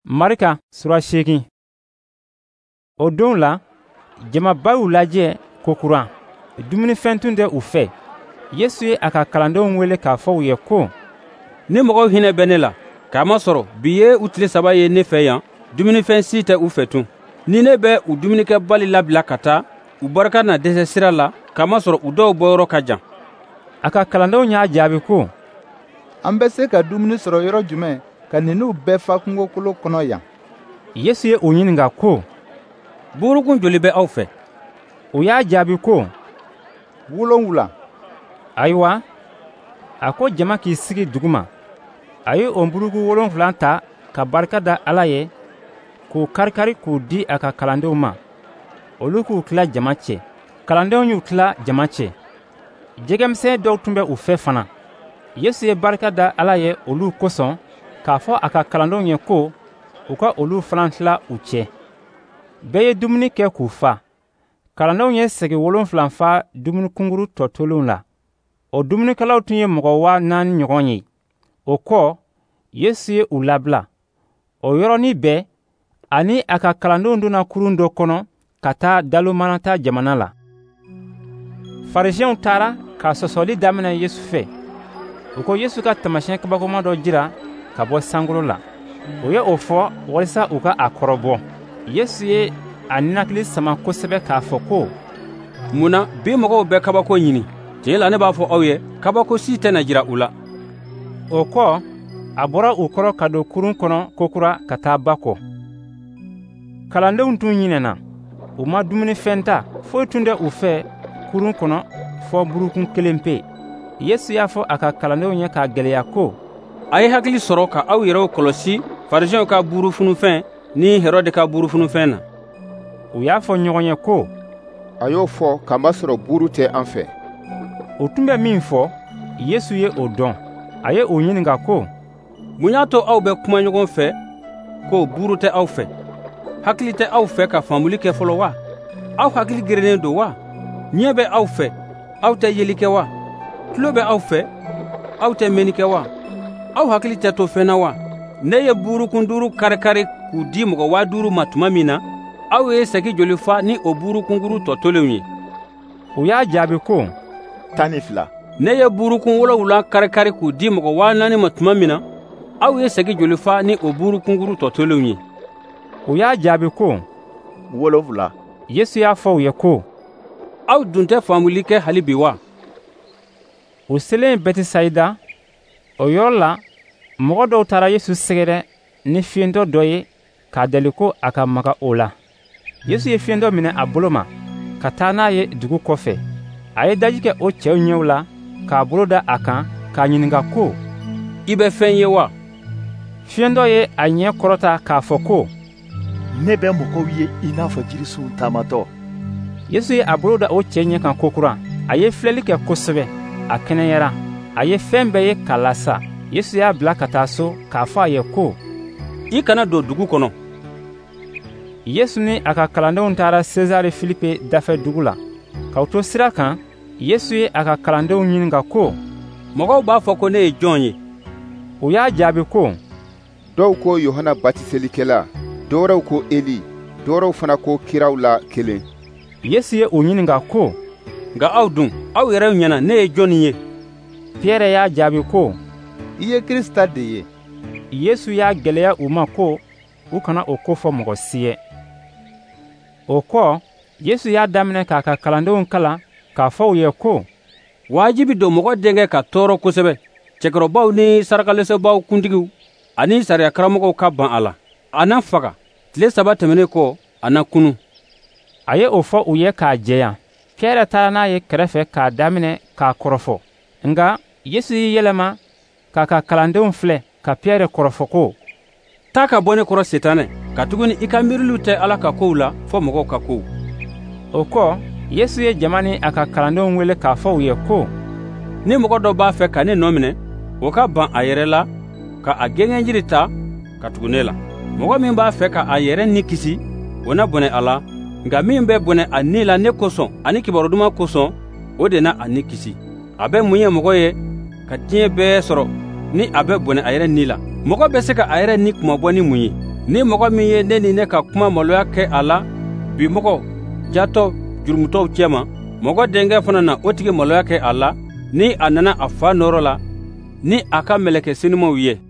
Marika sura 8. O don la jamaba y'u lajɛ kokuran dumunifɛn tun tɛ u fɛ. Yesu ye a ka kalandenw wele k'a fɔ u ye ko: ni mɔgɔw hinɛ bɛ ne la, k'a masɔrɔ bi ye u tile 3 ye ne fɛ yan, dumunifɛn si tɛ u fɛ tun. Ni ne bɛ u dumunikɛbali labila ka taa, u barika na dɛsɛ sira la, k'a masɔrɔ u dɔw bɔyɔrɔ ka jan. A ka kalandenw y'a jaabi ko: an bɛ se ka dumuni sɔrɔ yɔrɔ jumɛn ka ninnu bɛɛ fa kungokolo kɔnɔ yan? Yesu ye u ɲininka ko: burukun joli bɛ aw fɛ? U y'a jaabi ko: 7. ayiwa. A ko jama k'i sigi duguma. A ye o buruku 7 ta ka barika da Ala ye, k'u kari-kari k'u di a ka kalandenw ma. Olu k'u tila jama cɛ. Kalandenw y'u tila jama cɛ. Jɛgɛmisɛn dɔw tun bɛ u fɛ fana. Yesu ye barika da Ala ye olu kosɔn k'a fɔ a ka kalandenw ye ko u ka olu fana tila u cɛ. Bɛɛ ye dumuni kɛ k'u fa. Kalandenw ye segi 7 fa dumuni kunguru tɔtolenw la. O dumunikɛlaw tun ye mɔgɔ 4,000 ɲɔgɔn ye. O kɔ, Yesu ye u labila. O yɔrɔnin bɛɛ, ani a ka kalandenw donna kurun dɔ kɔnɔ ka taa Dalomanata jamana la. Farisiyɛnw taara ka sɔsɔli daminɛ Yesu fɛ. U ko Yesu ka taamasiyɛn kabakoman dɔ jira ka bɔ sankolo la. U ye o fɔ walasa u ka a kɔrɔbɔ. Yesu ye a ninakili sama kosɛbɛ k'a fɔ ko: mun na bi mɔgɔw bɛ kabako ɲini? Tiɲɛ la ne b'a fɔ aw ye, kabako si tɛna jira u la. O kɔ, a bɔra u kɔrɔ ka don kurun kɔnɔ kokura ka taa ba kɔ. Kalandenw tun ɲinɛna. U ma dumunifɛn ta, foyi tun tɛ u fɛ kurun kɔnɔ fɔ burukun 1 pe. Yesu y'a fɔ a ka kalandenw ye k'a gwɛlɛya ko: a ye hakili sɔrɔ ka aw yɛrɛw kɔlɔsi Farisiyɛnw ka burufunufɛn ni Herode ka burufunufɛn na. U y'a fɔ ɲɔgɔn ye ko: a y'o fɔ k'a masɔrɔ buru tɛ an fɛ. O tun bɛ min fɔ, Yesu ye o dɔn. A ye o ɲininka ko: mun y'a to aw bɛ kuma ɲɔgɔn fɛ ko buru tɛ aw fɛ? Hakili tɛ aw fɛ ka faamuli kɛ fɔlɔ wa? Aw hakili gerennen don wa? Ɲɛ bɛ aw fɛ, aw tɛ yeli kɛ wa? Tulo bɛ aw fɛ, aw tɛ mɛnni kɛ wa? Aw hakili tɛ to fɛn na wa? Ne ye burukun 5 kari-kari k'u di mɔgɔ 5,000 ma tuma min na, aw ye sɛgi joli fa ni o burukunguru tɔtolenw ye? U y'a jaabi ko: 12. Ne ye burukun 7 kari-kari k'u di mɔgɔ 4,000 ma tuma min na, aw ye sɛgi joli fa ni o burukunguru tɔtolenw ye? U y'a jaabi ko: 7. Yesu y'a fɔ u ye ko: aw dun tɛ faamuli kɛ hali bi wa? U selen Bɛtisayida, o yɔrɔ la, mɔgɔ dɔw taara Yesu sɛgɛrɛ ni fiyentɔ dɔ ye k'a deli ko a ka maga o la. Yesu ye fiyentɔ minɛ a bolo ma ka taa n'a ye dugu kɔfɛ. A ye daji kɛ o cɛw ɲɛw la k'a bolo da a kan k'a ɲininka ko: i bɛ fɛn ye wa? Fiyentɔ ye a ɲɛ kɔrɔta k'a fɔ ko: ne bɛ mɔgɔw ye i n'a fɔ jirisun taamatɔ. Yesu ye a bolo da o cɛ ɲɛ kan kokura. A ye filɛli kɛ kosɛbɛ. A kɛnɛyara. A ye fɛn bɛɛ ye k'a lasa. Yesu y'a bila ka taa so k'a fɔ a ye ko: i kana don dugu kɔnɔ. Yesu ni a ka kalandenw taara Sezare Filipe dafɛ dugu la. K'aw to sira kan, Yesu ye a ka kalandenw ɲininka ko: mɔgɔw b'a fɔ ko ne ye jɔn ye? U y'a jaabi ko: dɔw ko Yohana batiselikɛla, dɔwɛrɛw ko Eli, dɔwɛrɛw fana ko kiraw la kelen. Yesu ye u ɲininka ko: nka aw dun, aw yɛrɛw ɲɛna ne ye jɔnni ye? Piyɛrɛ y'a jaabi ko: i ye Kirista de ye. Yesu y'a gwɛlɛya u ma ko u kana o ko fɔ mɔgɔ si ye. O kɔ, Yesu y'a daminɛ k'a ka kalandenw kalan k'a fɔ u ye ko: waajibi don mɔgɔ denkɛ ka tɔɔrɔ kosɛbɛ, cɛkɔrɔbaw ni sarakalɛsɛbaw kuntigiw ani sariyakaramɔgɔw ka ban a la. A na faga, tile 3 tɛmɛnen kɔ, a na kunu. A ye o fɔ u ye k'a jɛya. Piyɛrɛ taara n'a ye kɛrɛfɛ k'a daminɛ k'a kɔrɔfɔ. Nka Yesu y'i yɛlɛma k'a ka kalandenw filɛ ka Piyɛrɛ kɔrɔfɔ ko: taa ka bɔ ne kɔrɔ Setanɛ, katuguni i ka miiriliw tɛ Ala ka kow la fɔ mɔgɔw ka kow. O kɔ, Yesu ye jama ni a ka kalandenw wele k'a fɔ u ye ko: ni mɔgɔ dɔ b'a fɛ ka ne nɔ minɛ, o ka ban a yɛrɛ la, ka a gɛngɛnjiri ta ka tugu ne la. Mɔgɔ min b'a fɛ ka a yɛrɛ ni kisi, o na bɔnɛ a la, nka min bɛ bɔnɛ a ni la ne kosɔn ani kibaru duman kosɔn, o de na a ni kisi. A bɛ mun ye mɔgɔ ye ka diɲɛ bɛɛ sɔrɔ ni a bɛ bɔnɛ a yɛrɛ ni la? Mɔgɔ bɛ se ka a yɛrɛ ni kumabɔ ni mun ye? ni mɔgɔ min ye ne ni ne ka kuma maloya kɛ a la bi mɔgɔ jatɔ jurumutɔw cɛma, mɔgɔ denkɛ fana na o tigi maloya kɛ a la ni a nana a fa nɔɔrɔ la ni a ka mɛlɛkɛ senumanw ye.